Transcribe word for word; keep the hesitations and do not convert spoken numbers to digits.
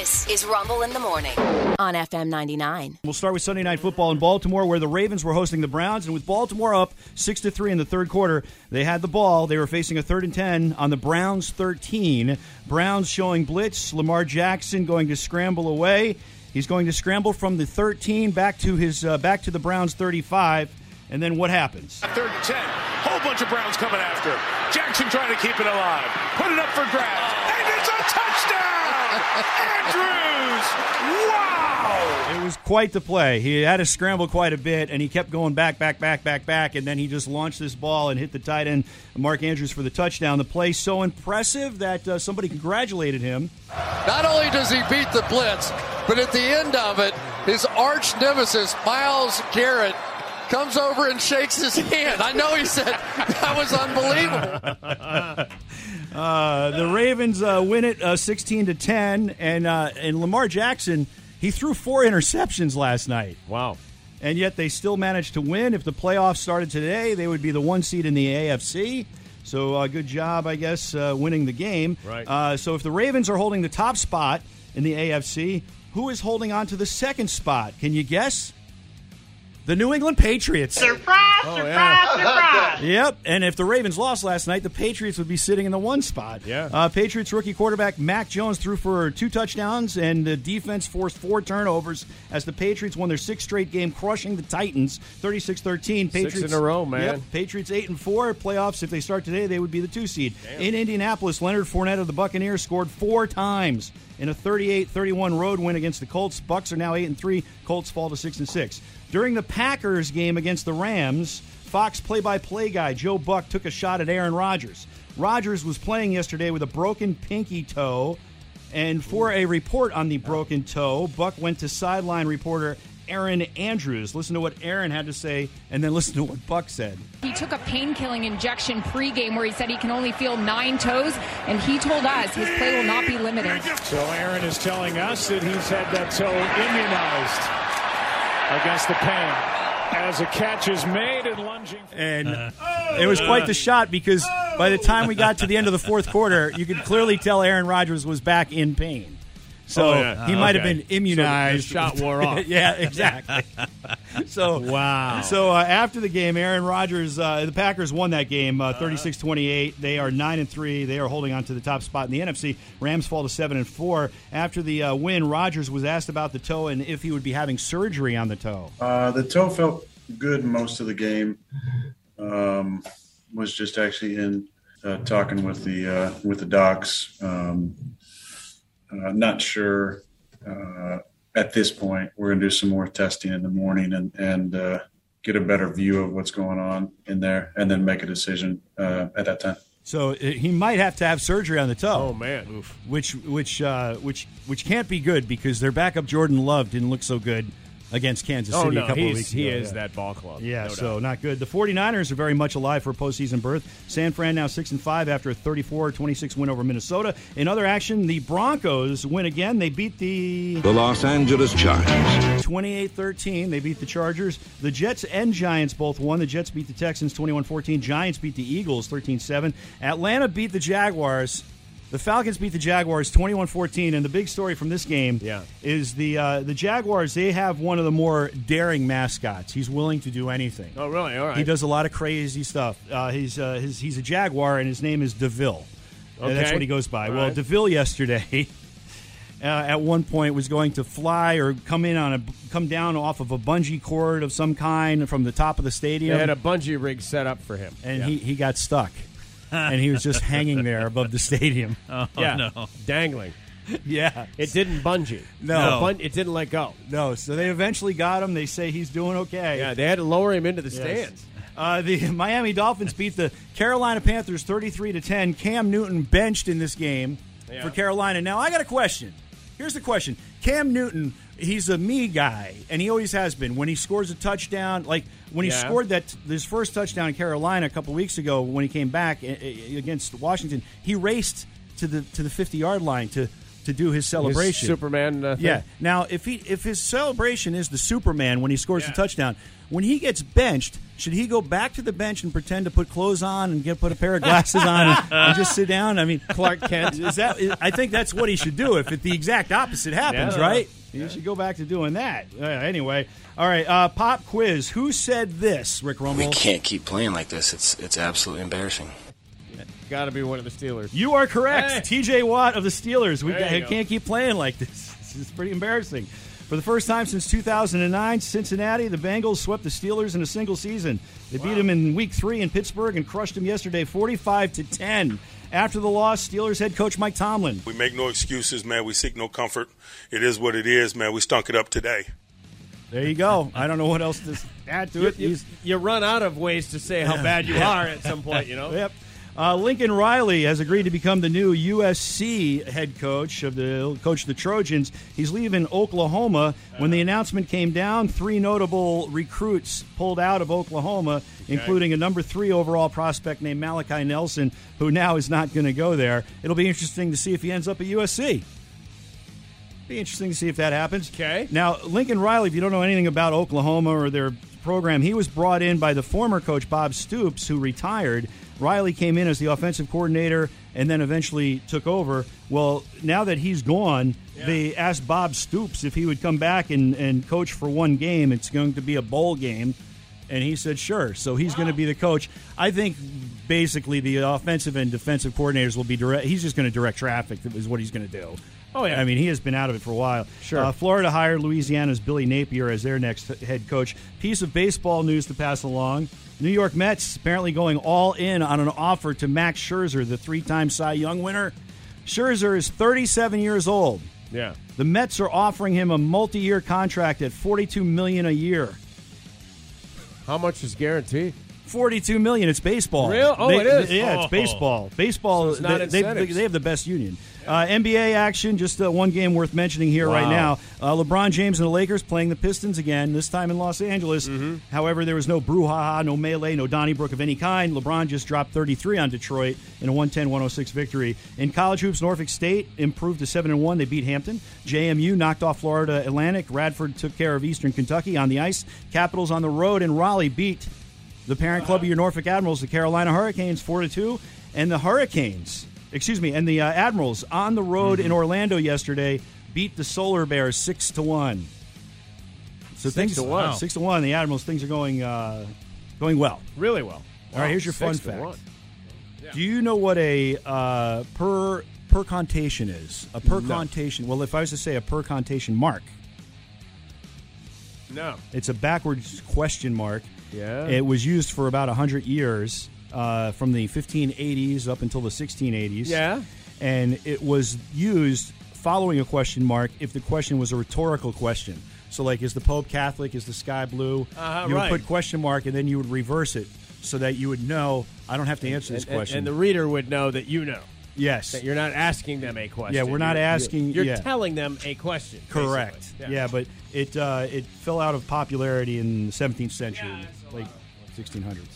This is Rumble in the Morning on F M ninety-nine. We'll start with Sunday Night Football in Baltimore, where the Ravens were hosting the Browns, and with Baltimore up six to three in the third quarter, they had the ball. They were facing a third and ten on the Browns' thirteen. Browns showing blitz. Lamar Jackson going to scramble away. He's going to scramble from the thirteen back to his uh, back to the Browns' thirty-five. And then what happens? Third and ten. Whole bunch of Browns coming after him. Jackson trying to keep it alive. Put it up for grabs. And it's a touchdown! Andrews! Wow! It was quite the play. He had to scramble quite a bit, and he kept going back, back, back, back, back, and then he just launched this ball and hit the tight end, Mark Andrews, for the touchdown. The play so impressive that uh, somebody congratulated him. Not only does he beat the blitz, but at the end of it, his arch nemesis, Myles Garrett, comes over and shakes his hand. I know he said that was unbelievable. Uh, the Ravens uh, win it uh, sixteen to ten, and uh, and Lamar Jackson, he threw four interceptions last night. Wow. And yet they still managed to win. If the playoffs started today, they would be the one seed in the A F C. So uh, good job, I guess, uh, winning the game. Right. Uh, so if the Ravens are holding the top spot in the A F C, who is holding on to the second spot? Can you guess? The New England Patriots. Surprise, Oh, surprise, yeah. surprise. Yep, and if the Ravens lost last night, the Patriots would be sitting in the one spot. Yeah. Uh, Patriots rookie quarterback Mac Jones threw for two touchdowns, and the defense forced four turnovers as the Patriots won their sixth straight game, crushing the Titans thirty-six thirteen. Patriots, Six in a row, man. Yep, Patriots eight and four. Playoffs, if they start today, they would be the two seed. Damn. In Indianapolis, Leonard Fournette of the Buccaneers scored four times in a thirty-eight thirty-one road win against the Colts. Bucs are now eight and three. Colts fall to six and six. During the Packers game against the Rams, Fox play-by-play guy Joe Buck took a shot at Aaron Rodgers. Rodgers was playing yesterday with a broken pinky toe, and for a report on the broken toe, Buck went to sideline reporter Aaron Andrews. Listen to what Aaron had to say, and then listen to what Buck said. He took a pain-killing injection pregame where he said he can only feel nine toes, and he told us his play will not be limited. So Aaron is telling us that he's had that toe immunized against the pain as a catch is made and lunging. And it was quite the shot because by the time we got to the end of the fourth quarter, you could clearly tell Aaron Rodgers was back in pain. So Oh, yeah. he Uh, might okay. have been immunized. So the shot wore off. Yeah, exactly. So Wow. So uh, after the game, Aaron Rodgers, uh, the Packers won that game, uh, thirty-six twenty-eight. They are nine and three. They are holding on to the top spot in the N F C. Rams fall to seven and four. After the uh, win, Rodgers was asked about the toe and if he would be having surgery on the toe. Uh, the toe felt good most of the game. Um, was just actually in uh, talking with the uh, with the docs. Um, uh, not sure uh, at this point. We're going to do some more testing in the morning and and uh, get a better view of what's going on in there, and then make a decision uh, at that time. So uh, he might have to have surgery on the toe. Oh, man. Oof. Which which uh, which which can't be good because their backup Jordan Love didn't look so good against Kansas Oh, City no, a couple he's, of weeks he ago. is yeah. that ball club. Yeah, no so doubt. not good. The 49ers are very much alive for a postseason berth. San Fran now six and five after a thirty-four twenty-six win over Minnesota. In other action, the Broncos win again. They beat the The Los Angeles Chargers. twenty-eight thirteen. They beat the Chargers. The Jets and Giants both won. The Jets beat the Texans twenty-one fourteen. Giants beat the Eagles thirteen seven. Atlanta beat the Jaguars. The Falcons beat the Jaguars twenty-one fourteen, and the big story from this game Yeah. is the uh, the Jaguars, they have one of the more daring mascots. He's willing to do anything. Oh, really? All right. He does a lot of crazy stuff. Uh, he's, uh, his, he's a Jaguar, and his name is DeVille. Uh, that's Okay. what he goes by. All well, right. DeVille yesterday uh, at one point was going to fly or come in on a come down off of a bungee cord of some kind from the top of the They stadium, had a bungee rig set up for him. and yeah. he, he got stuck. And he was just hanging there above the stadium. Oh, yeah, no. dangling. Yeah. It didn't bungee. No. The bun- it didn't let go. No, so they eventually got him. They say he's doing okay. Yeah, they had to lower him into the Yes. stands. Uh, the Miami Dolphins beat the Carolina Panthers thirty-three to ten. Cam Newton benched in this game Yeah. for Carolina. Now, I got a question. Here's the question. Cam Newton, he's a me guy, and he always has been. When he scores a touchdown, like when he Yeah. scored that his first touchdown in Carolina a couple weeks ago when he came back uh, against Washington, he raced to the to the fifty-yard line to to do his celebration. His Superman uh, thing? Yeah. Now, if he if his celebration is the Superman when he scores Yeah. the touchdown, when he gets benched, should he go back to the bench and pretend to put clothes on and get put a pair of glasses on and, and just sit down? I mean, Clark Kent. Is that? I think that's what he should do if it, the exact opposite happens, Yeah. right? You should go back to doing that. Uh, anyway, all right. Uh, pop quiz. Who said this, Rick Rummel? We can't keep playing like this. It's it's absolutely embarrassing. Got to be one of the Steelers. You are correct. Hey. T J Watt of the Steelers. We There you ca- go. can't keep playing like this. This is pretty embarrassing. For the first time since two thousand nine, Cincinnati, the Bengals swept the Steelers in a single season. They beat them in week three in Pittsburgh and crushed them yesterday forty-five to ten. After the loss, Steelers head coach Mike Tomlin. We make no excuses, man. We seek no comfort. It is what it is, man. We stunk it up today. There you go. I don't know what else to add to You, it. you, He's- you run out of ways to say how bad you are at some point, you know? Yep. Uh, Lincoln Riley has agreed to become the new U S C head coach of the coach of the Trojans. He's leaving Oklahoma. When the announcement came down, three notable recruits pulled out of Oklahoma, including a number three overall prospect named Malachi Nelson, who now is not going to go there. It'll be interesting to see if he ends up at U S C. Be interesting to see if that happens. Okay. Now, Lincoln Riley, if you don't know anything about Oklahoma or their program, he was brought in by the former coach Bob Stoops, who retired. Riley came in as the offensive coordinator and then eventually took over. Well, now that he's gone, yeah. they asked Bob Stoops if he would come back and, and coach for one game. It's going to be a bowl game. And he said, sure. So he's wow. going to be the coach. I think basically the offensive and defensive coordinators will be direct. He's just going to direct traffic is what he's going to do. Oh, yeah. I mean, he has been out of it for a while. Sure. Uh, Florida hired Louisiana's Billy Napier as their next head coach. Piece of baseball news to pass along. New York Mets apparently going all in on an offer to Max Scherzer, the three-time Cy Young winner. Scherzer is thirty-seven years old. Yeah. The Mets are offering him a multi-year contract at forty-two million dollars a year. How much is guaranteed? forty-two million dollars. It's baseball. Real? Oh, they, it is? Yeah, oh. it's baseball. Baseball, so it's not they, they, they have the best union. Uh, N B A action, just uh, one game worth mentioning here wow. right now. Uh, LeBron James and the Lakers playing the Pistons again, this time in Los Angeles. Mm-hmm. However, there was no brouhaha, no melee, no Donnybrook of any kind. LeBron just dropped thirty-three on Detroit in a one ten one oh six victory. In college hoops, Norfolk State improved to seven and one. They beat Hampton. J M U knocked off Florida Atlantic. Radford took care of Eastern Kentucky on the ice. Capitals on the road, and Raleigh beat the parent club of your Norfolk Admirals, the Carolina Hurricanes, four to two. And the Hurricanes... Excuse me, and the uh, Admirals on the road mm-hmm. in Orlando yesterday beat the Solar Bears six to one. So six things to one, six to one. The Admirals, things are going uh, going well, really well. All right, here's your fun six to fact. one. Yeah. Do you know what a uh, per percontation is? A percontation. No. Well, if I was to say a percontation mark, no, it's a backwards question mark. Yeah, it was used for about a hundred years. Uh, from the fifteen eighties up until the sixteen eighties. Yeah. And it was used following a question mark if the question was a rhetorical question. So, like, is the Pope Catholic? Is the sky blue? Uh-huh, you right. would put question mark, and then you would reverse it so that you would know, I don't have to answer and, this and, question. And the reader would know that you know. Yes. That you're not asking them a question. Yeah, we're not you're, asking. You're, yeah. telling them a question. Correct. Yeah. yeah, but it uh, it fell out of popularity in the seventeenth century, yeah, late sixteen hundreds.